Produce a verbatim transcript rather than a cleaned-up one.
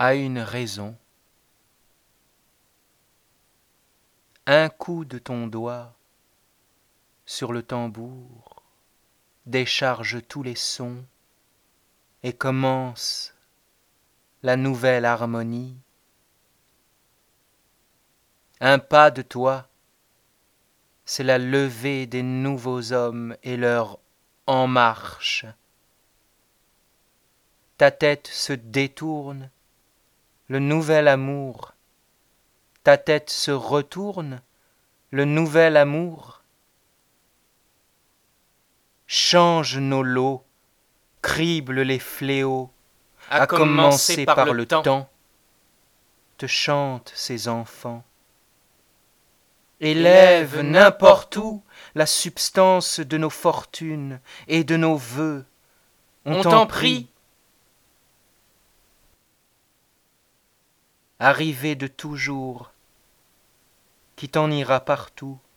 a une raison. Un coup de ton doigt sur le tambour décharge tous les sons et commence la nouvelle harmonie. Un pas de toi, c'est la levée des nouveaux hommes et leur en marche. Ta tête se détourne, le nouvel amour. Ta tête se retourne, le nouvel amour. Change nos lots, crible les fléaux, à commencer par le temps, te chantent ces enfants. Élève n'importe où la substance de nos fortunes et de nos vœux. On t'en prie. Arrivé de toujours, qui t'en ira partout,